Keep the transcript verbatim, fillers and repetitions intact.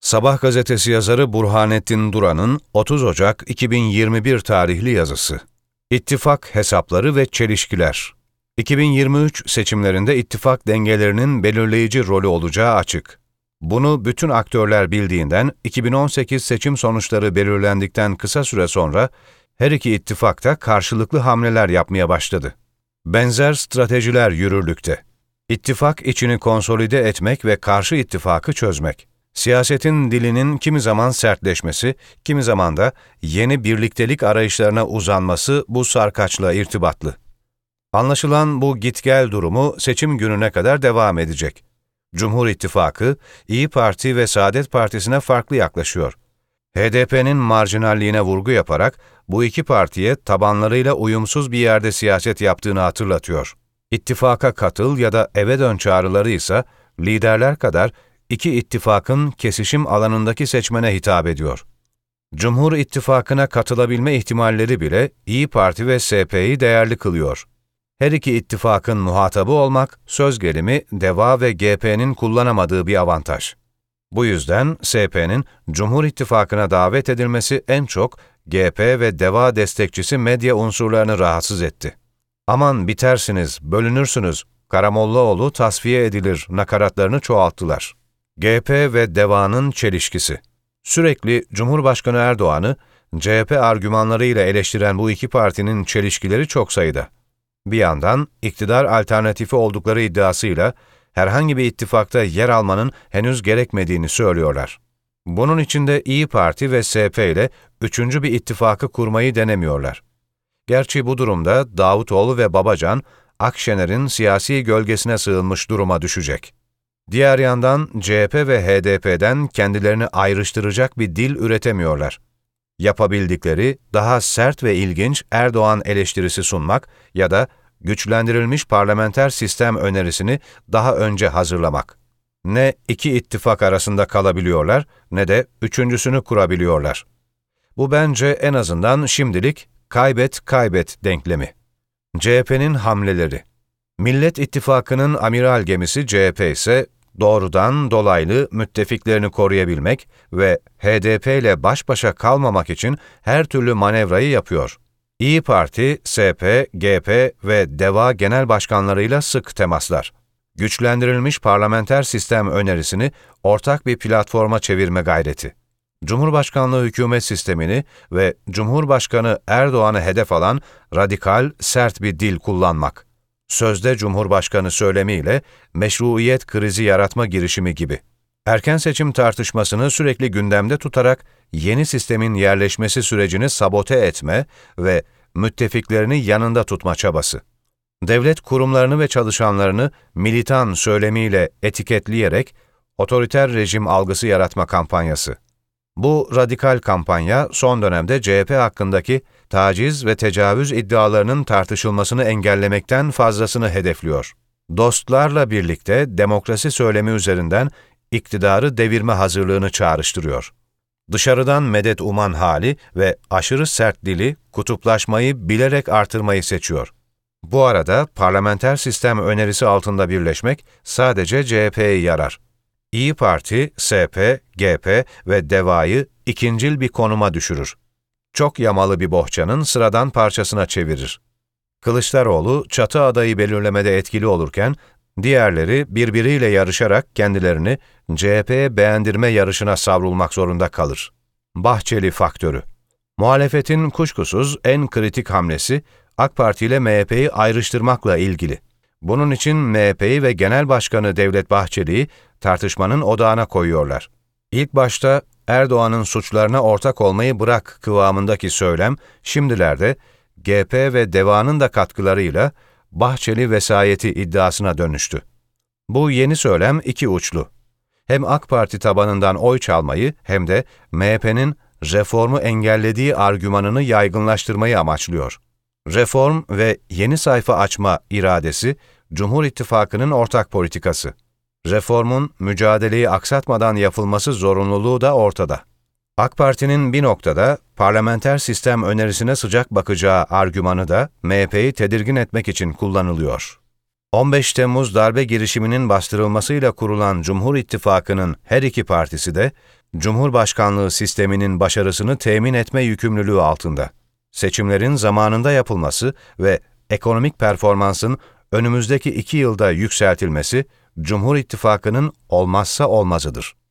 Sabah gazetesi yazarı Burhanettin Duran'ın otuz Ocak iki bin yirmi bir tarihli yazısı. İttifak hesapları ve çelişkiler. iki bin yirmi üç seçimlerinde ittifak dengelerinin belirleyici rolü olacağı açık. Bunu bütün aktörler bildiğinden iki bin on sekiz seçim sonuçları belirlendikten kısa süre sonra her iki ittifak da karşılıklı hamleler yapmaya başladı. Benzer stratejiler yürürlükte. İttifak içini konsolide etmek ve karşı ittifakı çözmek. Siyasetin dilinin kimi zaman sertleşmesi, kimi zaman da yeni birliktelik arayışlarına uzanması bu sarkaçla irtibatlı. Anlaşılan bu git-gel durumu seçim gününe kadar devam edecek. Cumhur İttifakı, İyi Parti ve Saadet Partisi'ne farklı yaklaşıyor. H D P'nin marjinalliğine vurgu yaparak bu iki partiye tabanlarıyla uyumsuz bir yerde siyaset yaptığını hatırlatıyor. İttifaka katıl ya da eve dön çağrıları ise liderler kadar iki ittifakın kesişim alanındaki seçmene hitap ediyor. Cumhur İttifakı'na katılabilme ihtimalleri bile İyi Parti ve S P'yi değerli kılıyor. Her iki ittifakın muhatabı olmak, söz gelimi DEVA ve G P'nin kullanamadığı bir avantaj. Bu yüzden S P'nin Cumhur İttifakı'na davet edilmesi en çok G P ve DEVA destekçisi medya unsurlarını rahatsız etti. "Aman bitersiniz, bölünürsünüz, Karamollaoğlu tasfiye edilir" nakaratlarını çoğalttılar. G P ve DEVA'nın çelişkisi. Sürekli Cumhurbaşkanı Erdoğan'ı C H P argümanlarıyla eleştiren bu iki partinin çelişkileri çok sayıda. Bir yandan iktidar alternatifi oldukları iddiasıyla herhangi bir ittifakta yer almanın henüz gerekmediğini söylüyorlar. Bunun için de İyi Parti ve S P ile üçüncü bir ittifakı kurmayı denemiyorlar. Gerçi bu durumda Davutoğlu ve Babacan, Akşener'in siyasi gölgesine sığınmış duruma düşecek. Diğer yandan C H P ve H D P'den kendilerini ayrıştıracak bir dil üretemiyorlar. Yapabildikleri daha sert ve ilginç Erdoğan eleştirisi sunmak ya da güçlendirilmiş parlamenter sistem önerisini daha önce hazırlamak. Ne iki ittifak arasında kalabiliyorlar ne de üçüncüsünü kurabiliyorlar. Bu bence en azından şimdilik kaybet kaybet denklemi. C H P'nin hamleleri. Millet İttifakı'nın amiral gemisi C H P ise doğrudan dolaylı müttefiklerini koruyabilmek ve H D P ile baş başa kalmamak için her türlü manevrayı yapıyor. İyi Parti, S P, G P ve DEVA genel başkanlarıyla sık temaslar. Güçlendirilmiş parlamenter sistem önerisini ortak bir platforma çevirme gayreti. Cumhurbaşkanlığı hükümet sistemini ve Cumhurbaşkanı Erdoğan'ı hedef alan radikal, sert bir dil kullanmak. Sözde Cumhurbaşkanı söylemiyle meşruiyet krizi yaratma girişimi gibi. Erken seçim tartışmasını sürekli gündemde tutarak yeni sistemin yerleşmesi sürecini sabote etme ve müttefiklerini yanında tutma çabası. Devlet kurumlarını ve çalışanlarını militan söylemiyle etiketleyerek otoriter rejim algısı yaratma kampanyası. Bu radikal kampanya son dönemde C H P hakkındaki taciz ve tecavüz iddialarının tartışılmasını engellemekten fazlasını hedefliyor. Dostlarla birlikte demokrasi söylemi üzerinden iktidarı devirme hazırlığını çağrıştırıyor. Dışarıdan medet uman hali ve aşırı sert dili kutuplaşmayı bilerek artırmayı seçiyor. Bu arada parlamenter sistem önerisi altında birleşmek sadece C H P'ye yarar. İyi Parti, S P, G P ve DEVA'yı ikincil bir konuma düşürür. Çok yamalı bir bohçanın sıradan parçasına çevirir. Kılıçdaroğlu çatı adayı belirlemede etkili olurken, diğerleri birbiriyle yarışarak kendilerini C H P'ye beğendirme yarışına savrulmak zorunda kalır. Bahçeli faktörü. Muhalefetin kuşkusuz en kritik hamlesi AK Parti ile M H P'yi ayrıştırmakla ilgili. Bunun için M H P'yi ve Genel Başkanı Devlet Bahçeli'yi tartışmanın odağına koyuyorlar. İlk başta Erdoğan'ın suçlarına ortak olmayı bırak kıvamındaki söylem, şimdilerde G P ve DEVA'nın da katkılarıyla Bahçeli vesayeti iddiasına dönüştü. Bu yeni söylem iki uçlu. Hem AK Parti tabanından oy çalmayı hem de M H P'nin reformu engellediği argümanını yaygınlaştırmayı amaçlıyor. Reform ve yeni sayfa açma iradesi, Cumhur İttifakı'nın ortak politikası. Reformun mücadeleyi aksatmadan yapılması zorunluluğu da ortada. AK Parti'nin bir noktada parlamenter sistem önerisine sıcak bakacağı argümanı da M H P'yi tedirgin etmek için kullanılıyor. on beş Temmuz darbe girişiminin bastırılmasıyla kurulan Cumhur İttifakı'nın her iki partisi de Cumhurbaşkanlığı sisteminin başarısını temin etme yükümlülüğü altında. Seçimlerin zamanında yapılması ve ekonomik performansın önümüzdeki iki yılda yükseltilmesi, Cumhur İttifakı'nın olmazsa olmazıdır.